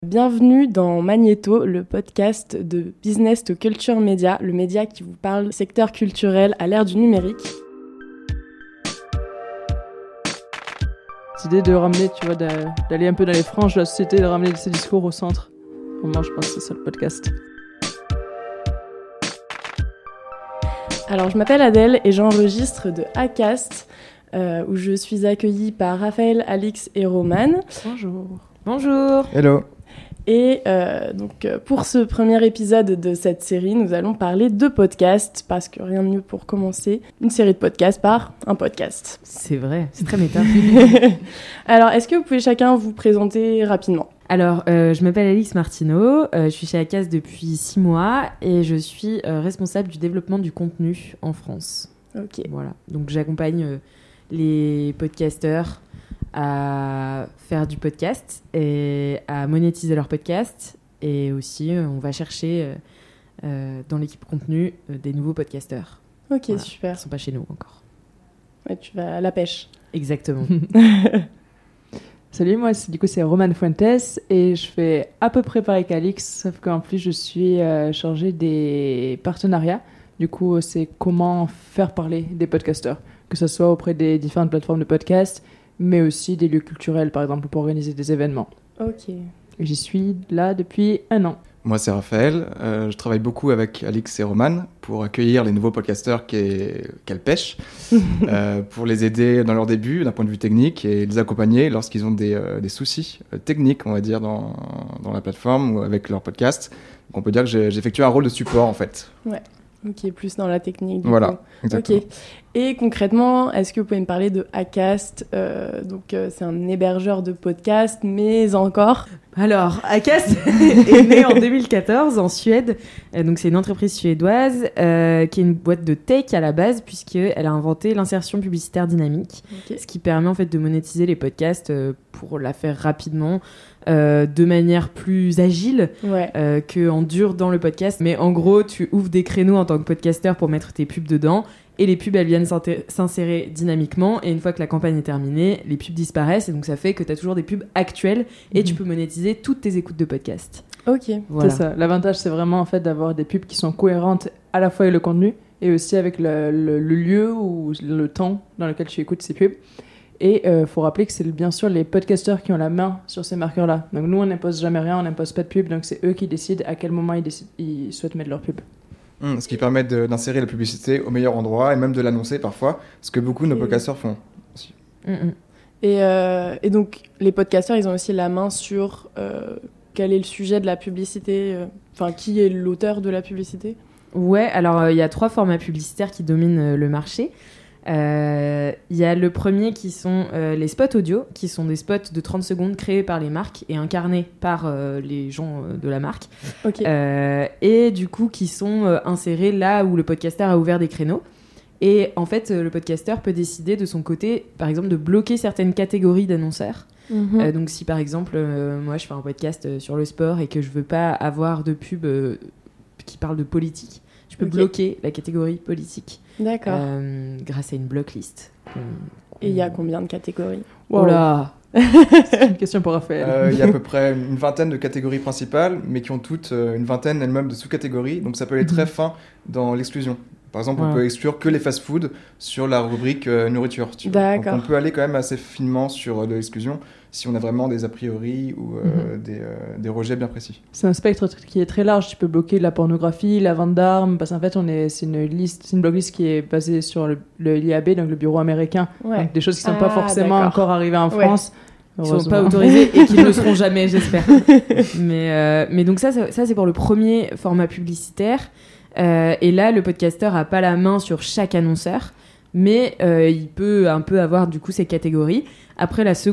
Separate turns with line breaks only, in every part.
Bienvenue dans Magnéto, le podcast de Business to Culture Media, le média qui vous parle secteur culturel à l'ère du numérique.
Cette idée de ramener, tu vois, d'aller un peu dans les franges de la société, de ramener ces discours au centre. Vraiment, je pense que c'est ça le podcast.
Alors, je m'appelle Adèle et j'enregistre de Acast, où je suis accueillie par Raphaël, Alix et Romane.
Bonjour.
Bonjour.
Hello.
Et donc pour ce premier épisode de cette série, nous allons parler de podcasts, parce que rien de mieux pour commencer une série de podcasts par un podcast.
C'est vrai, c'est très méta.
Alors, est-ce que vous pouvez chacun vous présenter rapidement ?
Alors, je m'appelle Alix Martineau, je suis chez Acast depuis 6 mois et je suis responsable du développement du contenu en France.
Ok.
Voilà, donc j'accompagne les podcasteurs à faire du podcast et à monétiser leur podcast. Et aussi, on va chercher dans l'équipe contenu des nouveaux podcasteurs.
Ok,
Voilà.
super.
Ils ne sont pas chez nous encore.
Ouais, tu vas à la pêche.
Exactement.
Salut, moi c'est Romane Fuentes et je fais à peu près pareil qu'Alix, sauf qu'en plus je suis chargée des partenariats. Du coup, c'est comment faire parler des podcasteurs, que ce soit auprès des différentes plateformes de podcast, mais aussi des lieux culturels, par exemple, pour organiser des événements.
Ok.
Et j'y suis là depuis 1 an.
Moi, c'est Raphaël. Je travaille beaucoup avec Alix et Romane pour accueillir les nouveaux podcasteurs qu'elles pêchent, pour les aider dans leur début d'un point de vue technique et les accompagner lorsqu'ils ont des soucis techniques, on va dire, dans la plateforme ou avec leur podcast. Donc, on peut dire que j'effectue un rôle de support, en fait.
Ouais. Ok, plus dans la technique. Du
Voilà,
coup.
exactement.
Ok. Et concrètement, est-ce que vous pouvez me parler de Acast ? C'est un hébergeur de podcasts, mais encore.
Alors, Acast est né en 2014 en Suède. Donc, c'est une entreprise suédoise qui est une boîte de tech à la base, puisqu'elle a inventé l'insertion publicitaire dynamique,
Ok.
ce qui permet en fait de monétiser les podcasts pour la faire rapidement, de manière plus agile
Ouais.
qu'en dur dans le podcast. Mais en gros, tu ouvres des créneaux en tant que podcasteur pour mettre tes pubs dedans. Et les pubs, elles viennent s'insérer dynamiquement. Et une fois que la campagne est terminée, les pubs disparaissent. Et donc, ça fait que tu as toujours des pubs actuelles. Et tu peux monétiser toutes tes écoutes de podcast.
Ok.
Voilà.
C'est ça. L'avantage, c'est vraiment en fait d'avoir des pubs qui sont cohérentes à la fois avec le contenu et aussi avec le lieu ou le temps dans lequel tu écoutes ces pubs. Et faut rappeler que c'est bien sûr les podcasteurs qui ont la main sur ces marqueurs-là. Donc nous, on n'impose jamais rien, on n'impose pas de pub. Donc c'est eux qui décident à quel moment ils souhaitent mettre leur pub.
Ce qui permet d'insérer la publicité au meilleur endroit et même de l'annoncer parfois, ce que beaucoup de nos podcasteurs font aussi.
Et donc, les podcasteurs, ils ont aussi la main sur quel est le sujet de la publicité, qui est l'auteur de la publicité ?
Ouais, alors il y a 3 formats publicitaires qui dominent le marché. Il y a le premier qui sont les spots audio, qui sont des spots de 30 secondes créés par les marques et incarnés par les gens de la marque.
Ok.
Et du coup qui sont insérés là où le podcasteur a ouvert des créneaux. Et en fait, le podcasteur peut décider de son côté, par exemple, de bloquer certaines catégories d'annonceurs.
Mhm.
Donc si par exemple, moi je fais un podcast sur le sport et que je veux pas avoir de pub qui parle de politique, je peux
Ok.
bloquer la catégorie politique.
D'accord.
Grâce à une blocklist.
Et il y a combien de catégories ?
Oh là.
C'est une question pour Raphaël.
Il y a à peu près une vingtaine de catégories principales, mais qui ont toutes une vingtaine elles-mêmes de sous-catégories, donc ça peut aller très fin dans l'exclusion. Par exemple, on
Ouais.
peut exclure que les fast-food sur la rubrique nourriture. Tu vois.
D'accord.
Donc on peut aller quand même assez finement sur de l'exclusion si on a vraiment des a priori ou des rejets bien précis.
C'est un spectre qui est très large. Tu peux bloquer la pornographie, la vente d'armes, parce qu'en fait, c'est une blocklist qui est basée sur le l'IAB, donc le bureau américain.
Ouais.
Donc des choses qui ne sont
Ah,
pas forcément
d'accord.
encore arrivées en
Ouais.
France.
Qui sont
Heureusement.
pas autorisés et qui ne le seront jamais, j'espère. Mais donc ça c'est pour le premier format publicitaire. Et là, le podcasteur a pas la main sur chaque annonceur, mais il peut un peu avoir du coup ses catégories. Après, le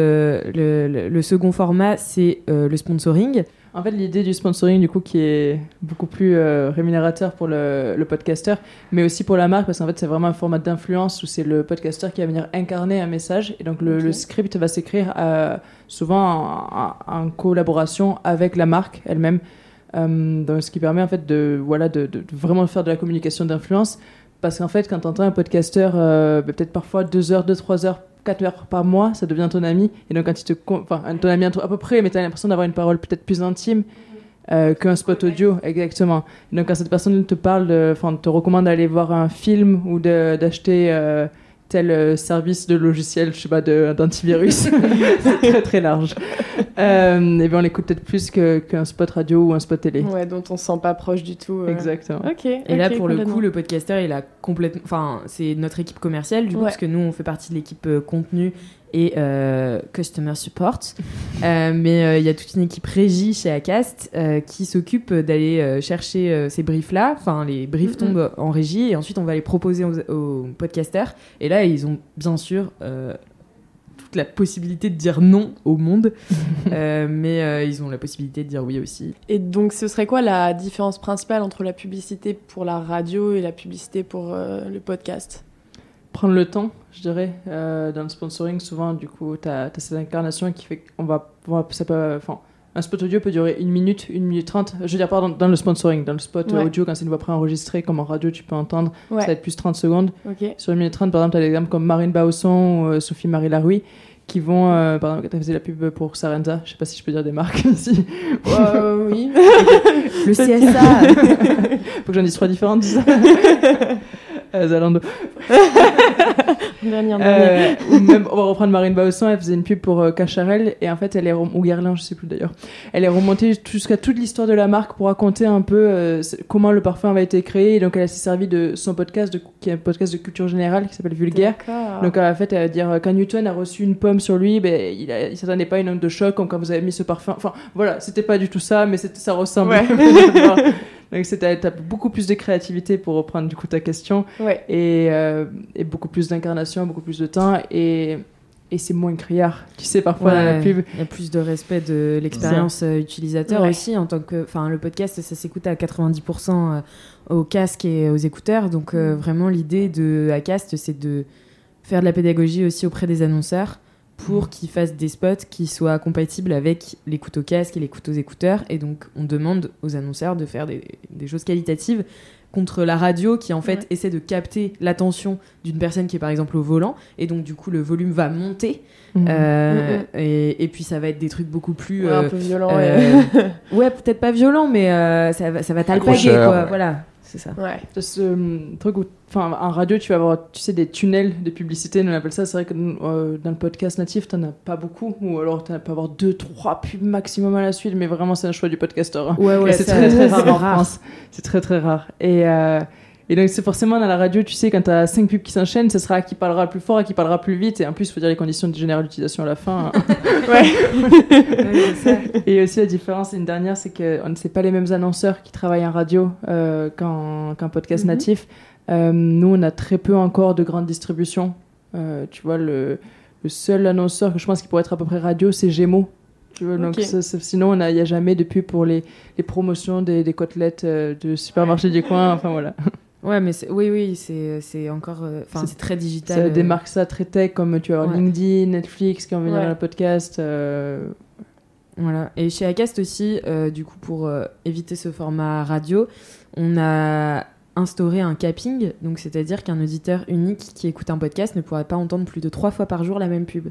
second format, c'est le sponsoring.
En fait, l'idée du sponsoring, du coup, qui est beaucoup plus rémunérateur pour le podcasteur, mais aussi pour la marque, parce qu'en fait, c'est vraiment un format d'influence où c'est le podcasteur qui va venir incarner un message. Et donc, le script va s'écrire souvent en collaboration avec la marque elle-même. Donc, ce qui permet, en fait, de vraiment faire de la communication d'influence. Parce qu'en fait, quand tu entends un podcasteur, peut-être parfois 2 heures, 3 heures 4 heures par mois, ça devient ton ami. Et donc, quand ton ami à peu près, mais tu as l'impression d'avoir une parole peut-être plus intime qu'un spot audio, exactement. Et donc, quand cette personne te parle, te recommande d'aller voir un film ou d'acheter tel service de logiciel, je sais pas, d'antivirus, c'est très très large. Et bien, on l'écoute peut-être plus qu'un spot radio ou un spot télé.
Ouais, dont on se sent pas proche du tout.
Exactement.
Ok.
Et là, pour le coup, le podcaster, il a complètement. Enfin, c'est notre équipe commerciale, du coup, parce que nous, on fait partie de l'équipe contenu et customer support. Mais il y a toute une équipe régie chez Acast qui s'occupe d'aller chercher ces briefs-là. Enfin, les briefs tombent en régie et ensuite on va les proposer aux podcasters. Et là, ils ont bien sûr toute la possibilité de dire non au monde, mais ils ont la possibilité de dire oui aussi.
Et donc, ce serait quoi la différence principale entre la publicité pour la radio et la publicité pour le podcast ?
Prendre le temps, je dirais. Dans le sponsoring, souvent, du coup, t'as cette incarnation qui fait un spot audio peut durer 1 minute, 1 minute 30. Je veux dire, pardon, dans le sponsoring. Dans le spot audio, quand c'est une voix préenregistrée, comme en radio, tu peux entendre, ça va être plus 30 secondes.
Okay.
Sur 1 minute 30, par exemple, t'as des exemples comme Marine Bausson ou Sophie-Marie Larouille qui vont, par exemple, quand tu faisais la pub pour Sarenza, je sais pas si je peux dire des marques ici.
Oui.
Le CSA.
Faut que j'en dise 3 différentes, c'est ça. Zalando.
Dernière.
Ou même, on va reprendre Marine Bausson, elle faisait une pub pour Cacharel et en fait ou Guerlain, je sais plus d'ailleurs. Elle est remontée jusqu'à toute l'histoire de la marque pour raconter un peu comment le parfum avait été créé. Et donc elle s'est servie de son podcast, qui est un podcast de culture générale qui s'appelle Vulgaire.
D'accord.
Donc en fait, elle va dire quand Newton a reçu une pomme sur lui, il s'attendait pas à une onde de choc comme quand vous avez mis ce parfum. Enfin voilà, c'était pas du tout ça, mais ça ressemble. Ouais. Donc t'as beaucoup plus de créativité pour reprendre du coup ta question et beaucoup plus d'incarnation, beaucoup plus de temps et c'est moins criard. Tu sais, parfois dans la pub,
il y a plus de respect de l'expérience utilisateur aussi en tant que, le podcast ça s'écoute à 90% au casque et aux écouteurs. Donc vraiment l'idée de Acast, c'est de faire de la pédagogie aussi auprès des annonceurs pour qu'ils fassent des spots qui soient compatibles avec l'écoute au casque et l'écoute aux écouteurs. Et donc, on demande aux annonceurs de faire des choses qualitatives contre la radio qui, en fait, essaie de capter l'attention d'une personne qui est, par exemple, au volant. Et donc, du coup, le volume va monter. Et puis, ça va être des trucs beaucoup plus...
un peu violents.
Ouais, peut-être pas violent, mais ça va t'alpaguer, quoi. Ouais. Voilà. C'est ça.
Ouais.
Ce truc où, en radio, tu vas avoir, tu sais, des tunnels de publicité, on appelle ça. C'est vrai que dans le podcast natif, t'en as pas beaucoup, ou alors tu peux avoir 2-3 pubs maximum à la suite, mais vraiment, c'est un choix du podcasteur. Hein.
Ouais,
et c'est très très rare en France. C'est très très rare. Et donc, c'est forcément dans la radio, tu sais, quand t'as 5 pubs qui s'enchaînent, ce sera qui parlera le plus fort et qui parlera plus vite. Et en plus, il faut dire les conditions de générale d'utilisation à la fin.
C'est ça.
Et aussi, la différence, une dernière, c'est que c'est pas les mêmes annonceurs qui travaillent en radio qu'en podcast natif. Nous, on a très peu encore de grande distribution. Tu vois, le seul annonceur que je pense qui pourrait être à peu près radio, c'est Gémeaux. Tu vois, donc sinon, il n'y a jamais de pub pour les promotions des côtelettes de supermarché du coin. Enfin, voilà.
Ouais, mais c'est encore... c'est très digital.
Ça démarque ça très tech, comme tu as LinkedIn, Netflix qui ont venir dans le podcast.
Voilà. Et chez Acast aussi, du coup, pour éviter ce format radio, on a instauré un capping. Donc, c'est-à-dire qu'un auditeur unique qui écoute un podcast ne pourrait pas entendre plus de 3 fois par jour la même pub.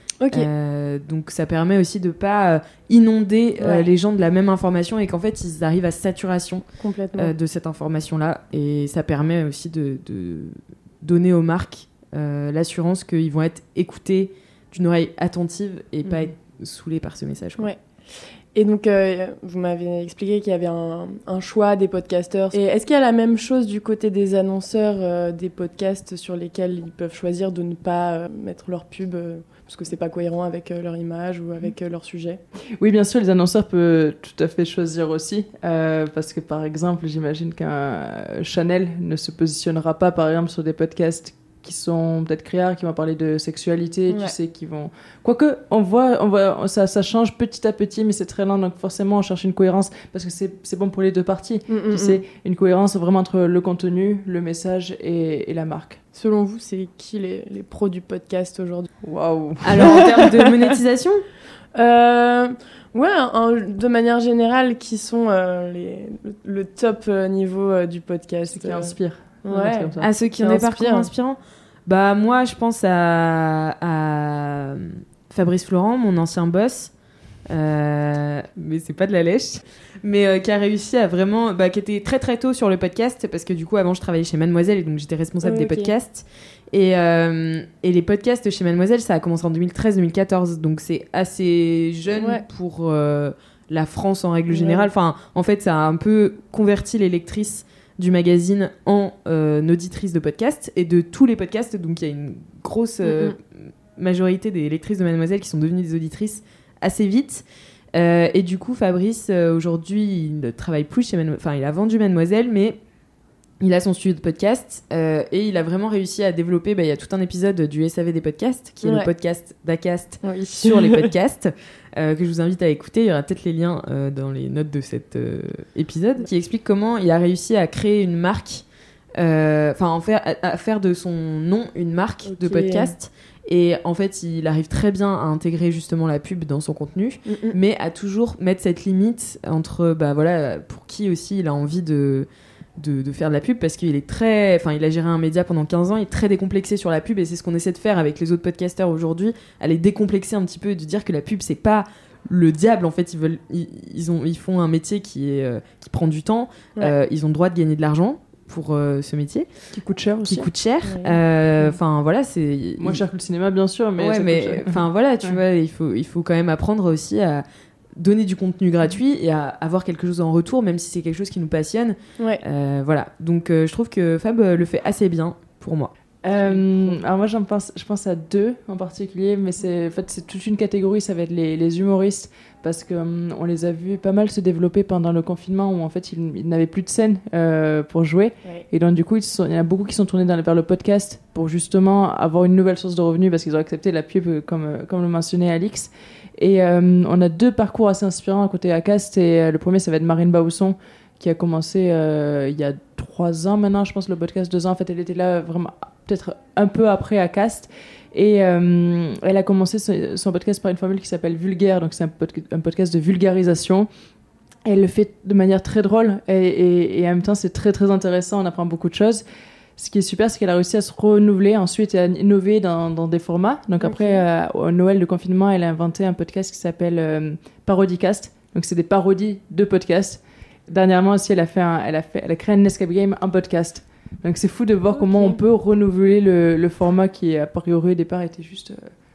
Donc ça permet aussi de pas inonder les gens de la même information et qu'en fait ils arrivent à saturation de cette information-là, et ça permet aussi de donner aux marques l'assurance qu'ils vont être écoutés d'une oreille attentive et pas être saoulés par ce message.
Ouais. Et donc, vous m'avez expliqué qu'il y avait un choix des podcasteurs. Et est-ce qu'il y a la même chose du côté des annonceurs des podcasts sur lesquels ils peuvent choisir de ne pas mettre leur pub parce que c'est pas cohérent avec leur image ou avec leur sujet?
Oui, bien sûr, les annonceurs peuvent tout à fait choisir aussi. Parce que, par exemple, j'imagine qu'un Chanel ne se positionnera pas, par exemple, sur des podcasts qui sont peut-être criards, qui vont parler de sexualité, tu sais, qui vont... Quoique, on voit ça change petit à petit, mais c'est très lent, donc forcément, on cherche une cohérence, parce que c'est bon pour les deux parties. Tu sais, une cohérence vraiment entre le contenu, le message et la marque.
Selon vous, c'est qui les pros du podcast aujourd'hui?
Waouh.
Alors, en termes de monétisation
de manière générale, qui sont le top niveau du podcast?
Ceux qui inspirent.
Ouais.
À ceux qui ont des parcours inspirants. Bah moi, je pense à Fabrice Florent, mon ancien boss, mais c'est pas de la lèche, mais qui a réussi à vraiment, qui était très très tôt sur le podcast, parce que du coup avant je travaillais chez Mademoiselle et donc j'étais responsable des podcasts. Et les podcasts chez Mademoiselle, ça a commencé en 2013-2014, donc c'est assez jeune pour la France en règle générale. Enfin, en fait, ça a un peu converti les lectrices du magazine en auditrices de podcasts et de tous les podcasts. Donc il y a une grosse majorité des lectrices de Mademoiselle qui sont devenues des auditrices assez vite. Et du coup, Fabrice, aujourd'hui, il ne travaille plus chez Mademoiselle. Enfin, il a vendu Mademoiselle, mais il a son studio de podcast et il a vraiment réussi à développer. Il y a tout un épisode du SAV des podcasts, qui est le podcast d'Acast sur les podcasts, que je vous invite à écouter. Il y aura peut-être les liens dans les notes de cet épisode, qui explique comment il a réussi à créer une marque, à faire de son nom une marque de podcast. Et en fait, il arrive très bien à intégrer justement la pub dans son contenu, mais à toujours mettre cette limite entre, pour qui aussi il a envie de faire de la pub, parce qu'il est il a géré un média pendant 15 ans, il est très décomplexé sur la pub, et c'est ce qu'on essaie de faire avec les autres podcasteurs aujourd'hui, à les décomplexer un petit peu et de dire que la pub c'est pas le diable. En fait, ils font un métier qui prend du temps, ils ont le droit de gagner de l'argent pour ce métier
qui coûte cher aussi.
C'est
moins cher que le cinéma bien sûr, mais
tu vois, il faut quand même apprendre aussi à donner du contenu gratuit et à avoir quelque chose en retour, même si c'est quelque chose qui nous passionne. Donc je trouve que Fab le fait assez bien pour moi.
Alors moi je pense à deux en particulier, mais c'est toute une catégorie. Ça va être les humoristes, parce que on les a vus pas mal se développer pendant le confinement, où en fait ils n'avaient plus de scène pour jouer, et donc du coup il y en a beaucoup qui sont tournés vers le podcast pour justement avoir une nouvelle source de revenus, parce qu'ils ont accepté la pub comme le mentionnait Alix. Et on a deux parcours assez inspirants à côté Acast, et le premier ça va être Marine Bausson, qui a commencé il y a 3 ans maintenant, je pense, le podcast 2 ans. En fait, elle était là vraiment peut-être un peu après Acast. Et elle a commencé son podcast par une formule qui s'appelle Vulgaire. Donc, c'est un podcast de vulgarisation. Et elle le fait de manière très drôle. Et en même temps, c'est très, très intéressant. On apprend beaucoup de choses. Ce qui est super, c'est qu'elle a réussi à se renouveler ensuite et à innover dans des formats. Donc, après, au Noël de confinement, elle a inventé un podcast qui s'appelle Parodicast. Donc, c'est des parodies de podcasts. Dernièrement aussi, elle a créé un Escape Game en podcast. Donc c'est fou de voir comment on peut renouveler le format qui, a priori, au départ, était juste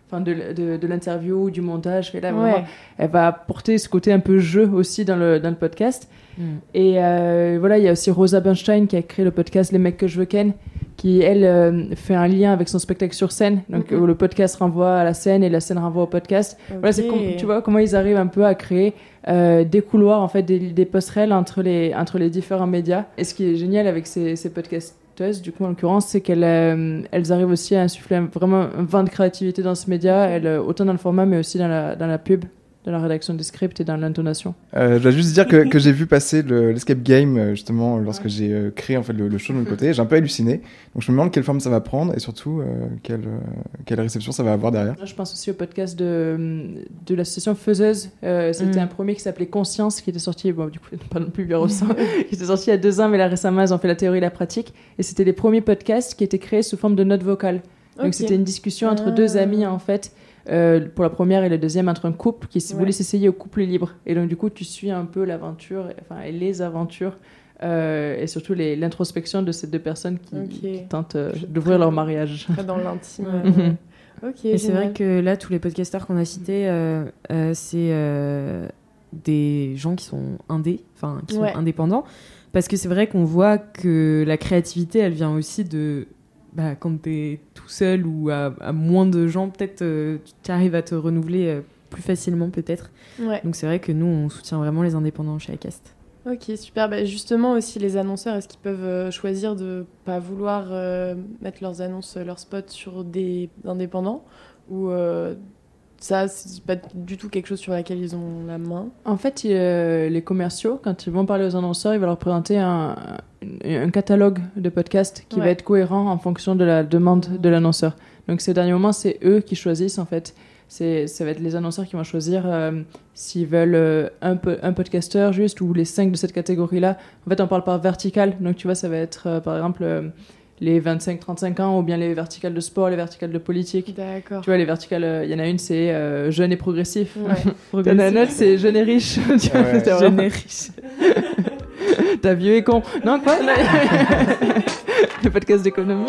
de l'interview ou du montage. Et là, vraiment, elle va apporter ce côté un peu jeu aussi dans le podcast. Et il y a aussi Rosa Bernstein qui a créé le podcast Les mecs que je veux ken, qui, elle, fait un lien avec son spectacle sur scène. Donc où le podcast renvoie à la scène et la scène renvoie au podcast. Voilà, c'est tu vois comment ils arrivent un peu à créer des couloirs, en fait, des passerelles entre les différents médias. Et ce qui est génial avec ces podcasteuses, du coup, en l'occurrence, c'est qu'elles arrivent aussi à insuffler vraiment un vent de créativité dans ce média, autant dans le format, mais aussi dans la pub, dans la rédaction des scripts et dans l'intonation.
Je dois juste dire que j'ai vu passer l'Escape Game, justement, lorsque j'ai créé en fait, le show de mon côté. J'ai un peu halluciné. Donc je me demande quelle forme ça va prendre et surtout quelle réception ça va avoir derrière.
Je pense aussi au podcast de l'association Faiseuse. C'était un premier qui s'appelait Conscience, qui était sorti, du coup, pas non plus bien ressent, qui était sorti il y a 2 ans, mais là récemment, ils ont fait la théorie et la pratique. Et c'était les premiers podcasts qui étaient créés sous forme de notes vocales. Donc c'était une discussion entre 2 amis, en fait. Pour la première et la deuxième, entre un couple qui voulait s'essayer au couple libre. Et donc, du coup, tu suis un peu l'aventure, et les aventures, et surtout l'introspection de ces 2 personnes qui tentent d'ouvrir leur mariage.
Dans l'intime.
Et c'est vrai que là, tous les podcasteurs qu'on a cités, c'est des gens qui sont indépendants. Parce que c'est vrai qu'on voit que la créativité, elle vient aussi de... quand t'es tout seul ou à moins de gens, peut-être tu arrives à te renouveler plus facilement, peut-être. Donc c'est vrai que nous, on soutient vraiment les indépendants chez Acast.
Ok, super. Justement aussi, les annonceurs, est-ce qu'ils peuvent choisir de pas vouloir mettre leurs annonces, leurs spots sur des indépendants, ou ça, c'est pas du tout quelque chose sur laquelle ils ont la main? En fait,
les commerciaux, quand ils vont parler aux annonceurs, ils vont leur présenter un catalogue de podcasts qui va être cohérent en fonction de la demande de l'annonceur. Donc, ces derniers moments, c'est eux qui choisissent, en fait. Ça va être les annonceurs qui vont choisir s'ils veulent un podcasteur juste, ou les 5 de cette catégorie-là. En fait, on parle par vertical. Donc, tu vois, ça va être, par exemple... les 25-35 ans, ou bien les verticales de sport, les verticales de politique.
D'accord.
Tu vois, les verticales, il y en a une, c'est jeune et progressif.
Ouais.
T'en as une autre, c'est jeune et riche. Tu vois,
Ouais.
t'es vraiment-
Jeune et riche.
T'as vieux et con. Non, quoi Le podcast d'économie.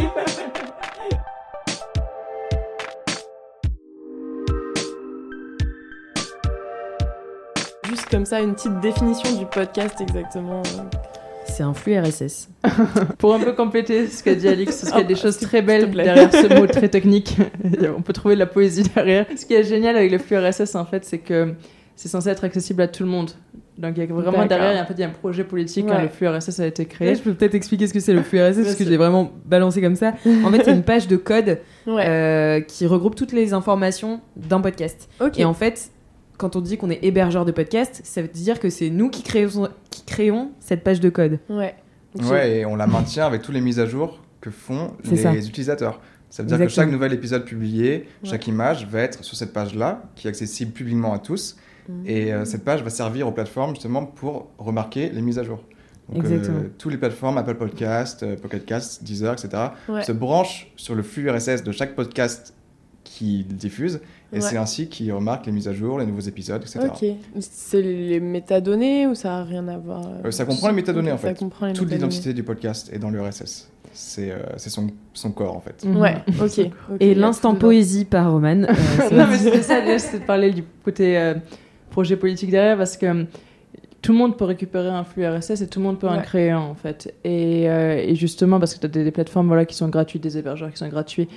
Juste comme ça, une petite définition du podcast exactement.
C'est un flux RSS.
Pour un peu compléter ce qu'a dit Alix, parce qu'il y a des choses très
s'il
belles
te plaît.
derrière ce mot très technique. On peut trouver de la poésie derrière. Ce qui est génial avec le flux RSS, en fait, c'est que c'est censé être accessible à tout le monde. Donc il y a vraiment
D'accord.
derrière, en fait, il y a un projet politique quand
Ouais.
le flux RSS a été
Là,
créé.
je peux peut-être expliquer ce que c'est le flux RSS parce que
Vas-y.
je l'ai vraiment balancé comme ça. En fait, c'est une page de code
Ouais.
qui regroupe toutes les informations d'un podcast.
Ok.
Et en fait, quand on dit qu'on est hébergeur de podcast, ça veut dire que c'est nous qui créons cette page de code.
Ouais. Ok.
Ouais, et on la maintient avec tous les mises à jour que font
C'est
les
ça.
utilisateurs. Ça veut dire
Exactement.
que chaque nouvel épisode publié, chaque image va être sur cette page-là, qui est accessible publiquement à tous. Et cette page va servir aux plateformes justement pour remarquer les mises à jour. Donc,
Exactement.
toutes les plateformes, Apple Podcast, Pocket Cast, Deezer, etc.,
Ouais.
se branchent sur le flux RSS de chaque podcast qu'ils diffusent. Et
Ouais.
c'est ainsi qu'ils remarquent les mises à jour, les nouveaux épisodes, etc.
Ok. C'est les métadonnées ou ça a rien à voir
Ça comprend les métadonnées, en
Ça
fait.
comprend les
Toute
métadonnées.
l'identité du podcast est dans le RSS. C'est son corps, en fait.
Ouais, ok.
Et
il y a
l'instant
tout dedans.
poésie par Roman.
Non, mais c'était ça, déjà, c'était de parler du côté projet politique derrière, parce que tout le monde peut récupérer un flux RSS et tout le monde peut en
Ouais.
créer un, en fait. Et justement, parce que tu as des plateformes voilà, qui sont gratuites, des hébergeurs qui sont gratuits.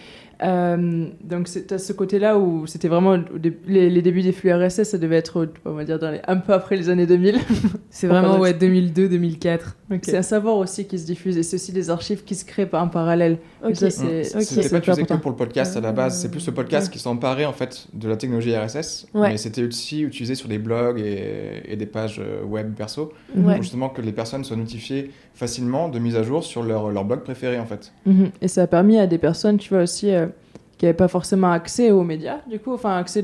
Donc, tu as ce côté-là où c'était vraiment les débuts des flux RSS, ça devait être, on va dire, un peu après les années 2000.
C'est vraiment
Enfin,
ouais, 2002-2004.
C'est un savoir aussi qui se diffuse et c'est aussi des archives qui se créent en parallèle.
Ok.
Et ça, c'est
Ok.
C'était pas
hyper
utilisé que
important.
pour le podcast à la base, c'est plus le podcast qui s'est emparé en fait de la technologie RSS,
Ouais.
mais c'était aussi utilisé sur des blogs et des pages web perso,
Ouais.
pour justement que les personnes soient notifiées facilement de mise à jour sur leur blog préféré en fait.
Et ça a permis à des personnes, tu vois, aussi, qui n'avaient pas forcément accès aux médias, du coup, enfin, accès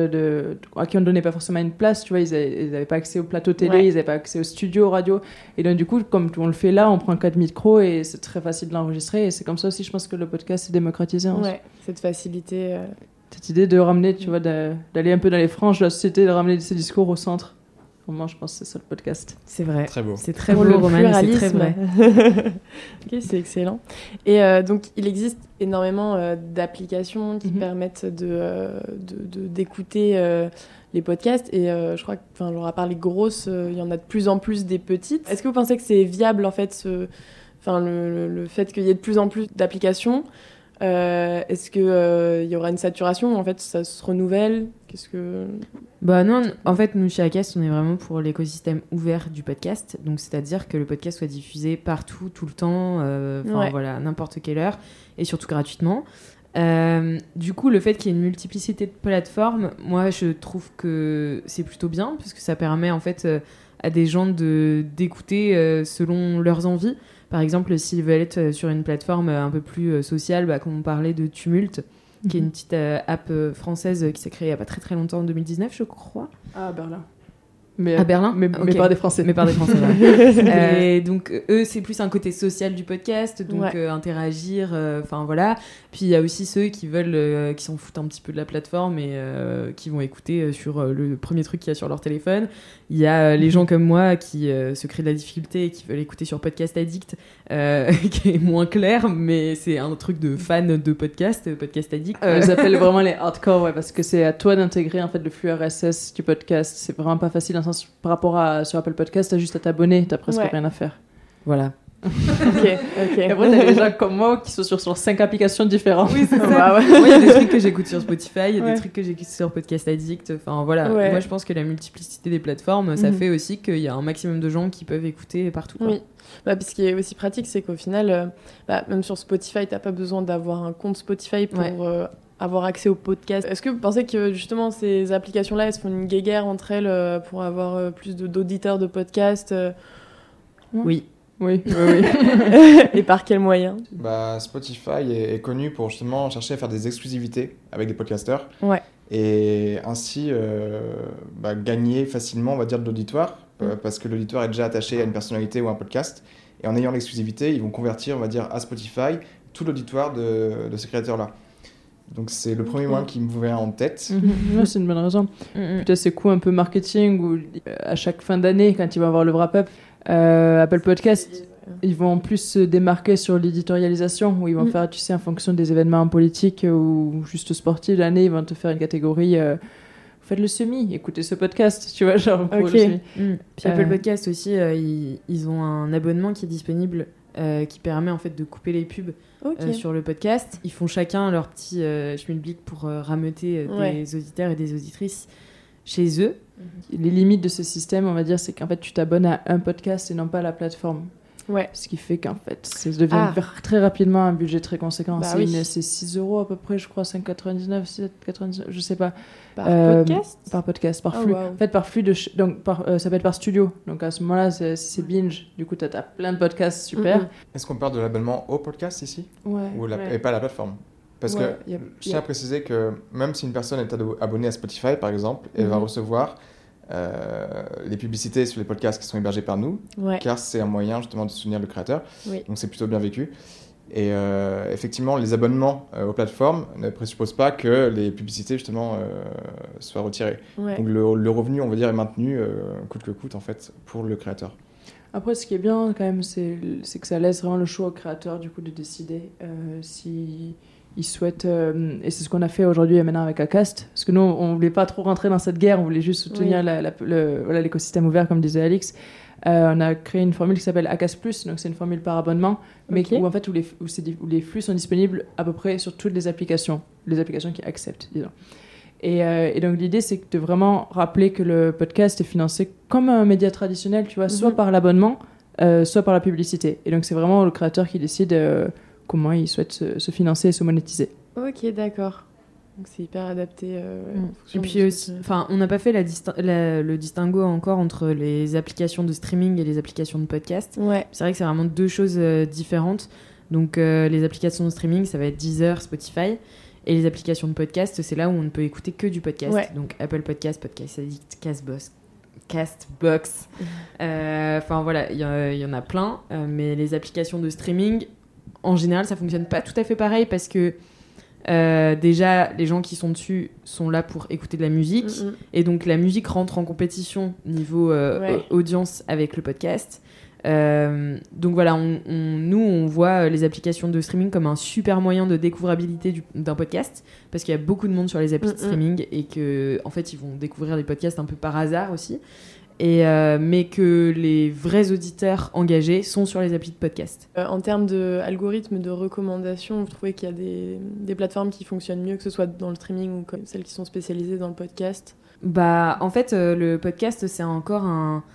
à qui on ne donnait pas forcément une place, tu vois, ils n'avaient pas accès au plateau télé,
Ouais.
ils n'avaient pas accès au studio, radio. Et donc, du coup, comme on le fait là, on prend 4 micros et c'est très facile de l'enregistrer. Et c'est comme ça aussi, je pense que le podcast s'est démocratisé. Hein.
Ouais, cette facilité.
Cette idée de ramener, tu vois, d'aller un peu dans les franges de la société, de ramener ces discours au centre. Vraiment, je pense que c'est ça le podcast.
C'est vrai.
Très beau.
C'est très
Pour
beau,
le
Roman, et c'est très
pluralisme.
vrai.
Ok, c'est excellent. Et donc, il existe énormément d'applications qui permettent d'écouter les podcasts. Et je crois que, genre, à part les grosses, il y en a de plus en plus des petites. Est-ce que vous pensez que c'est viable, en fait, le fait qu'il y ait de plus en plus d'applications est-ce qu'il y aura une saturation? En fait, ça se renouvelle? Qu'est-ce que...
Bah non, en fait, nous, chez Acast, on est vraiment pour l'écosystème ouvert du podcast. Donc, c'est-à-dire que le podcast soit diffusé partout, tout le temps,
Ouais.
voilà, à n'importe quelle heure, et surtout gratuitement. Du coup, le fait qu'il y ait une multiplicité de plateformes, moi, je trouve que c'est plutôt bien, puisque ça permet, en fait, à des gens d'écouter selon leurs envies. Par exemple, s'ils veulent être sur une plateforme un peu plus sociale, bah, comme on parlait de Tumult, qui est une petite app française qui s'est créée il n'y a pas très très longtemps, en 2019, je crois.
Ah, Berlin. Mais,
À Berlin
mais
Ok.
par des Français.
Mais par des Français, ouais. Et donc, eux, c'est plus un côté social du podcast, donc
Ouais.
interagir, enfin voilà. Puis il y a aussi ceux qui veulent, qui s'en foutent un petit peu de la plateforme et qui vont écouter sur le premier truc qu'il y a sur leur téléphone. Il y a les gens comme moi qui se créent de la difficulté et qui veulent écouter sur Podcast Addict, qui est moins clair, mais c'est un truc de fan de podcast Addict.
Ils appellent vraiment les hardcore, ouais, parce que c'est à toi d'intégrer en fait le flux RSS du podcast. C'est vraiment pas facile, dans le sens, par rapport à sur Apple Podcast, t'as juste à t'abonner, t'as presque
Ouais.
rien à faire.
Voilà.
Ok.
Et après, t'as des gens comme moi qui sont sur 5 applications différentes.
Oui, c'est ça.
Bah ouais.
Moi, il y a des trucs que j'écoute sur Spotify, il y a
Ouais.
des trucs que j'écoute sur Podcast Addict. Enfin, voilà.
Ouais.
Moi, je pense que la multiplicité des plateformes, ça
Mhm.
fait aussi qu'il y a un maximum de gens qui peuvent écouter partout. Quoi.
Oui. Bah, puis ce qui est aussi pratique, c'est qu'au final, même sur Spotify, t'as pas besoin d'avoir un compte Spotify pour
Ouais.
avoir accès au podcast. Est-ce que vous pensez que justement ces applications-là, elles se font une guéguerre entre elles pour avoir plus d'auditeurs de podcasts
Oui.
Oui, oui, oui.
et par quels moyens?
Bah, Spotify est connu pour justement chercher à faire des exclusivités avec des podcasteurs
Ouais.
et ainsi gagner facilement, on va dire, de l'auditoire parce que l'auditoire est déjà attaché à une personnalité ou à un podcast et en ayant l'exclusivité, ils vont convertir, on va dire, à Spotify tout l'auditoire de ces créateurs-là. Donc c'est le premier moyen qui me vient en tête.
Ouais, c'est une bonne raison. Peut-être c'est coup un peu marketing où à chaque fin d'année, quand il va avoir le wrap-up, Apple Podcast, ils vont plus se démarquer sur l'éditorialisation, où ils vont faire, tu sais, en fonction des événements politiques ou juste sportifs de l'année, ils vont te faire une catégorie. Faites le semi, écoutez ce podcast, tu vois, genre pour le semi.
Puis Apple Podcast aussi, ils ont un abonnement qui est disponible qui permet en fait de couper les pubs sur le podcast. Ils font chacun leur petit schmilblick pour rameuter des auditeurs et des auditrices chez eux.
Les limites de ce système, on va dire, c'est qu'en fait tu t'abonnes à un podcast et non pas à la plateforme.
Ouais.
Ce qui fait qu'en fait, ça devient très rapidement un budget très conséquent. C'est 6 € à peu près, je crois, 5,99, 7,99, je sais pas.
Par podcast ?
Par podcast, par flux. En fait, par flux donc ça peut être par studio. Donc à ce moment-là, c'est binge. Du coup, t'as plein de podcasts super.
Est-ce qu'on parle de l'abonnement au podcast ici ?
Ouais.
Et pas à la plateforme ? Parce que je tiens à préciser que même si une personne est abonnée à Spotify, par exemple, elle va recevoir les publicités sur les podcasts qui sont hébergés par nous, car c'est un moyen justement de soutenir le créateur. Donc c'est plutôt bien vécu. Et effectivement, les abonnements aux plateformes ne présupposent pas que les publicités justement soient retirées. Donc le revenu, on va dire, est maintenu coûte que coûte en fait pour le créateur.
Après, ce qui est bien quand même, c'est que ça laisse vraiment le choix au créateur du coup de décider si ils souhaitent, et c'est ce qu'on a fait aujourd'hui et maintenant avec Acast, parce que nous on voulait pas trop rentrer dans cette guerre, on voulait juste soutenir l'écosystème ouvert comme disait Alix. On a créé une formule qui s'appelle Acast Plus, donc c'est une formule par abonnement, mais où en fait où les flux sont disponibles à peu près sur toutes les applications qui acceptent, disons. Et donc l'idée c'est de vraiment rappeler que le podcast est financé comme un média traditionnel, tu vois, soit par l'abonnement, soit par la publicité. Et donc c'est vraiment le créateur qui décide comment il souhaite se financer et se monétiser.
Ok, d'accord. Donc c'est hyper adapté.
Et puis aussi, on n'a pas fait le distinguo encore entre les applications de streaming et les applications de podcast. C'est vrai que c'est vraiment deux choses différentes. Donc les applications de streaming, ça va être Deezer, Spotify. Et les applications de podcast, c'est là où on ne peut écouter que du podcast. Donc Apple Podcast, Podcast Addict, Castbox. Voilà, il y en a plein. Mais les applications de streaming, en général, ça fonctionne pas tout à fait pareil parce que déjà, les gens qui sont dessus sont là pour écouter de la musique. Et donc, la musique rentre en compétition niveau audience avec le podcast. Donc voilà, nous, on voit les applications de streaming comme un super moyen de découvrabilité d'un podcast parce qu'il y a beaucoup de monde sur les applis de streaming et qu'en fait, ils vont découvrir des podcasts un peu par hasard aussi. Mais que les vrais auditeurs engagés sont sur les applis de podcast.
En termes d'algorithmes de recommandation, vous trouvez qu'il y a des plateformes qui fonctionnent mieux, que ce soit dans le streaming ou comme celles qui sont spécialisées dans le podcast ?
En fait, le podcast, c'est encore un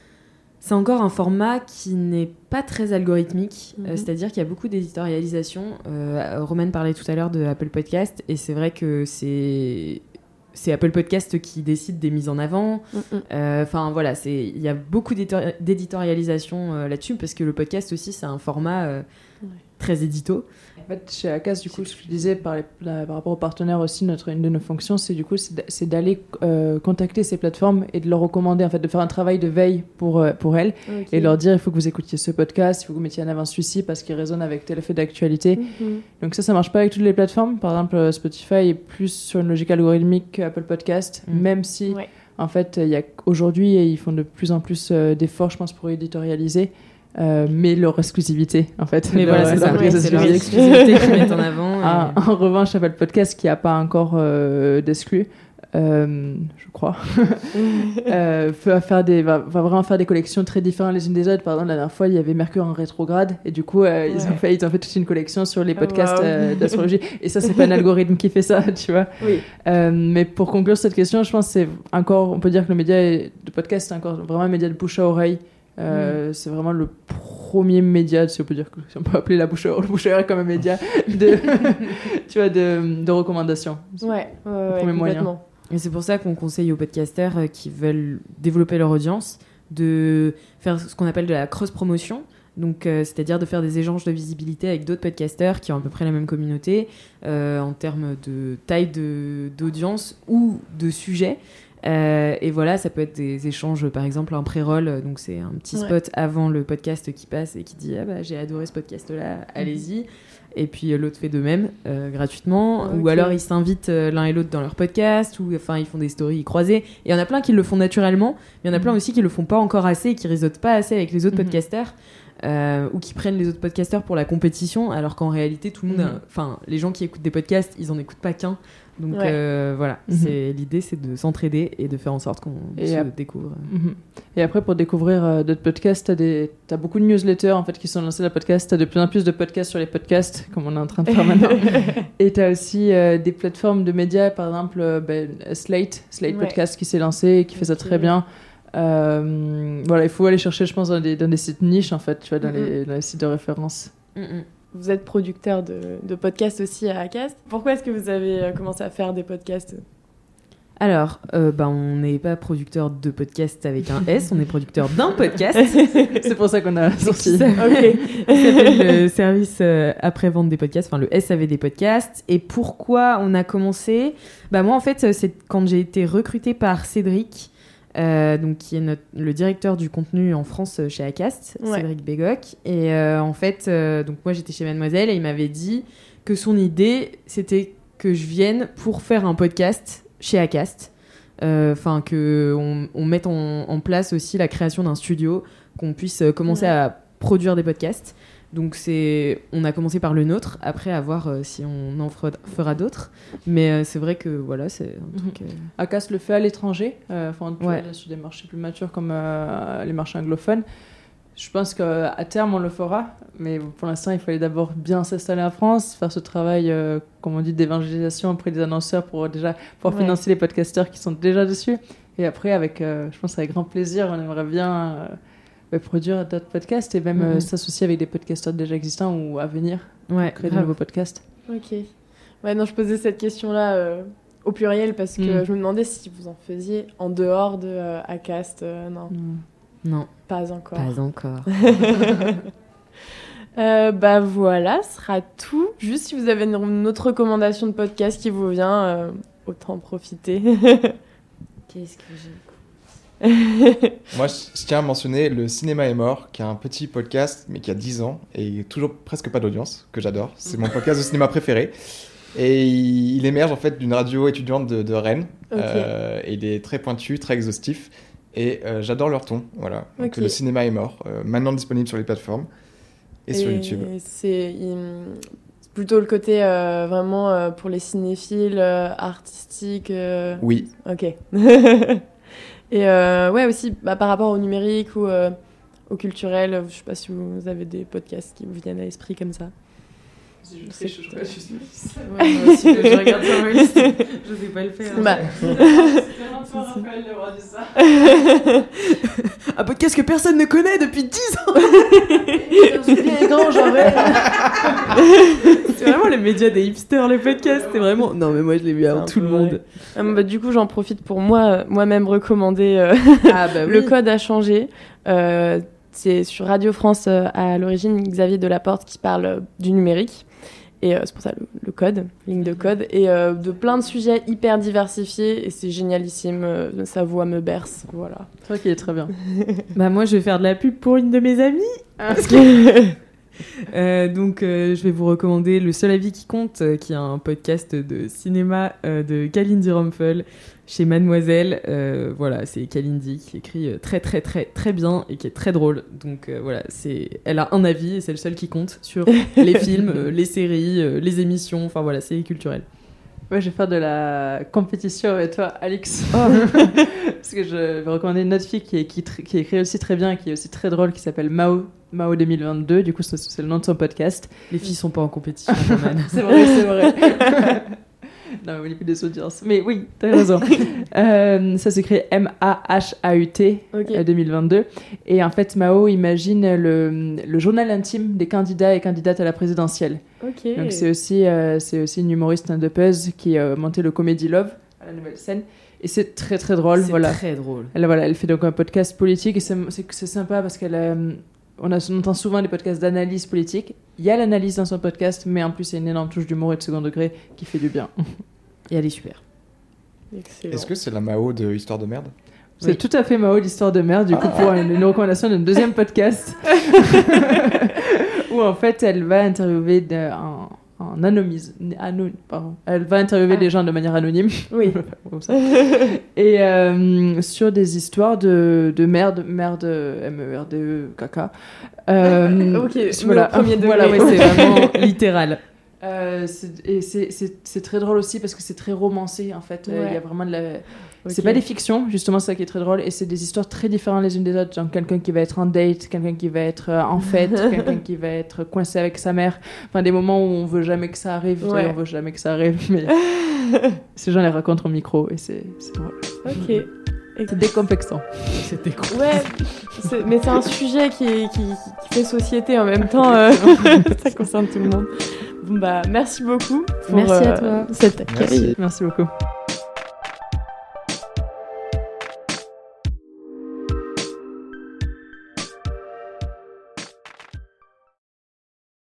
format qui n'est pas très algorithmique, c'est-à-dire qu'il y a beaucoup d'éditorialisation. Romane parlait tout à l'heure de Apple Podcast, et c'est vrai que c'est Apple Podcast qui décide des mises en avant. Voilà, il y a beaucoup d'éditorialisation là-dessus parce que le podcast aussi, c'est un format très édito.
En fait, chez Acast, du coup, ce que je disais par rapport aux partenaires aussi, une de nos fonctions, c'est d'aller contacter ces plateformes et de leur recommander, en fait, de faire un travail de veille pour elles et leur dire il faut que vous écoutiez ce podcast, il faut que vous mettiez en avant celui-ci parce qu'il résonne avec tel fait d'actualité. Donc ça marche pas avec toutes les plateformes. Par exemple, Spotify est plus sur une logique algorithmique qu'Apple Podcast, même si, en fait, aujourd'hui, ils font de plus en plus d'efforts, je pense, pour éditorialiser. Mais leur exclusivité en fait.
Mais voilà, c'est ça, c'est leur exclusivité qu'ils mettent en avant.
En revanche, Apple Podcast qui n'a pas encore d'exclus, je crois, va vraiment faire des collections très différentes les unes des autres. Par exemple, la dernière fois, il y avait Mercure en rétrograde et du coup, ils ont fait toute une collection sur les podcasts d'astrologie. Et ça, c'est pas un algorithme qui fait ça, tu vois. Mais pour conclure cette question, je pense que on peut dire que le média de podcast c'est encore vraiment un média de bouche à oreille. C'est vraiment le premier média, si on peut appeler le bouche à oreille comme un média de recommandation. Premier moyen.
Et c'est pour ça qu'on conseille aux podcasteurs qui veulent développer leur audience de faire ce qu'on appelle de la cross-promotion. Donc, c'est-à-dire de faire des échanges de visibilité avec d'autres podcasteurs qui ont à peu près la même communauté en termes de taille d'audience ou de sujet. Et voilà, ça peut être des échanges, par exemple un pré-roll, donc c'est un petit spot avant le podcast qui passe et qui dit ah bah j'ai adoré ce podcast-là, allez-y. Et puis l'autre fait de même gratuitement, ou alors ils s'invitent l'un et l'autre dans leur podcast, ou enfin ils font des stories croisées. Et il y en a plein qui le font naturellement, mais il y en a plein aussi qui le font pas encore assez et qui réseautent pas assez avec les autres podcasters. Ou qui prennent les autres podcasteurs pour la compétition, alors qu'en réalité tout le monde, enfin les gens qui écoutent des podcasts, ils en écoutent pas qu'un. Donc voilà, l'idée c'est de s'entraider et de faire en sorte qu'on se découvre.
Et après pour découvrir d'autres podcasts, t'as beaucoup de newsletters en fait qui sont lancés dans le podcast, t'as de plus en plus de podcasts sur les podcasts comme on est en train de faire maintenant. Et t'as aussi des plateformes de médias, par exemple Slate Podcast qui s'est lancé et qui fait ça très bien. Voilà, il faut aller chercher, je pense, dans des sites niches en fait, tu vois, dans les sites de référence.
Vous êtes producteur de podcasts aussi à Acast. Pourquoi est-ce que vous avez commencé à faire des podcasts ?
Alors, on n'est pas producteur de podcast avec un S, on est producteur d'un podcast.
C'est pour ça qu'on a sorti.
Ça s'appelle le service après-vente des podcasts, enfin le SAV des podcasts. Et pourquoi on a commencé ? Moi, en fait, c'est quand j'ai été recrutée par Cédric, donc qui est le directeur du contenu en France chez Acast, Cédric Bégoc. Et en fait, donc moi j'étais chez Mademoiselle et il m'avait dit que son idée c'était que je vienne pour faire un podcast chez Acast. Enfin qu'on mette en place aussi la création d'un studio, qu'on puisse commencer à produire des podcasts. Donc on a commencé par le nôtre, après à voir si on en fera d'autres. Mais c'est vrai que voilà, c'est un truc...
Acast le fait à l'étranger, sur des marchés plus matures comme les marchés anglophones. Je pense qu'à terme on le fera, mais pour l'instant il fallait d'abord bien s'installer en France, faire ce travail, comme on dit, d'évangélisation auprès des annonceurs pour financer les podcasteurs qui sont déjà dessus. Et après, je pense avec grand plaisir, on aimerait bien... produire d'autres podcasts et même s'associer avec des podcasteurs déjà existants ou à venir créer de nouveaux podcasts.
Ok. Ouais, non, je posais cette question-là au pluriel parce que je me demandais si vous en faisiez en dehors de Acast. Non.
Non.
Pas encore.
Pas encore.
Voilà, ce sera tout. Juste si vous avez une autre recommandation de podcast qui vous vient, autant en profiter.
Qu'est-ce que j'ai ?
Moi, je tiens à mentionner Le Cinéma est mort, qui est un petit podcast, mais qui a 10 ans et toujours presque pas d'audience, que j'adore. C'est mon podcast de cinéma préféré. Et il émerge en fait d'une radio étudiante de Rennes. Et il est très pointu, très exhaustif. Et j'adore leur ton. Voilà. Donc, Le Cinéma est mort, maintenant disponible sur les plateformes et sur YouTube.
C'est plutôt le côté vraiment pour les cinéphiles, artistiques.
Oui.
Ok. Et aussi par rapport au numérique ou au culturel, je sais pas si vous avez des podcasts qui vous viennent à l'esprit comme ça.
Moi aussi, je regarde sur ma liste. Je sais pas le faire. Un podcast que personne ne connaît depuis 10 ans. C'est vraiment les médias des hipsters, les podcasts. C'est vraiment... Non, mais moi, je l'ai vu avant tout le monde.
Du coup, j'en profite pour moi-même recommander Le Code a changé. C'est sur Radio France à l'origine, Xavier Delaporte qui parle du numérique. Et c'est pour ça le code, ligne de code. Et de plein de sujets hyper diversifiés. Et c'est génialissime. Sa voix me berce. Voilà.
C'est vrai qu'il est très bien.
Moi, je vais faire de la pub pour une de mes amies. Parce que... donc, je vais vous recommander Le Seul Avis qui compte, qui est un podcast de cinéma de Kalindi Rumpel chez Mademoiselle. Voilà, c'est Kalindi qui écrit très très très très bien et qui est très drôle. Donc voilà, elle a un avis et c'est le seul qui compte sur les films, les séries, les émissions. Enfin voilà, c'est culturel.
Ouais, je vais faire de la compétition avec toi, Alix. Parce que je vais recommander une autre fille qui écrit aussi très bien et qui est aussi très drôle, qui s'appelle Mao 2022. Du coup, c'est le nom de son podcast.
Les filles sont pas en compétition, man.
C'est vrai. Non, mais on n'est plus des audiences. Mais oui, t'as raison. Ça s'écrit MAHAUT 2022. Et en fait, Mao imagine le journal intime des candidats et candidates à la présidentielle.
Okay.
Donc c'est aussi une humoriste stand-upeuse qui a monté le Comedy Love à la Nouvelle Scène. Et c'est très très drôle.
C'est très drôle.
Elle fait donc un podcast politique et c'est sympa parce on entend souvent des podcasts d'analyse politique. Il y a l'analyse dans son podcast, mais en plus, il y a une énorme touche d'humour et de second degré qui fait du bien.
Et elle est super.
Excellent.
Est-ce que c'est la Mao de Histoire de merde?
C'est tout à fait Mao d'Histoire de merde, du coup, pour une recommandation d'un deuxième podcast. Où en fait, elle va interviewer elle va interviewer les gens de manière anonyme.
Oui.
Comme ça. Et sur des histoires de merde, M-E-R-D-E, caca.
Ok,
voilà.
au premier degré.
Voilà, ouais, c'est vraiment littéral.
C'est très drôle aussi parce que c'est très romancé en fait. Il y a vraiment de la. C'est
Ok.
pas des fictions, justement, c'est ça qui est très drôle. Et c'est des histoires très différentes les unes des autres. Genre quelqu'un qui va être en date, quelqu'un qui va être en fête, quelqu'un qui va être coincé avec sa mère. Enfin, des moments où on veut jamais que ça arrive.
Ouais.
On veut jamais que ça arrive, mais ces gens les racontent au micro et c'est drôle.
Ok.
C'est décomplexant.
C'était cool.
Ouais, mais c'est un sujet qui fait société en même temps. Ça concerne tout le monde. Bon, bah, merci beaucoup pour
Merci à toi.
cet accueil.
Merci.
Merci beaucoup.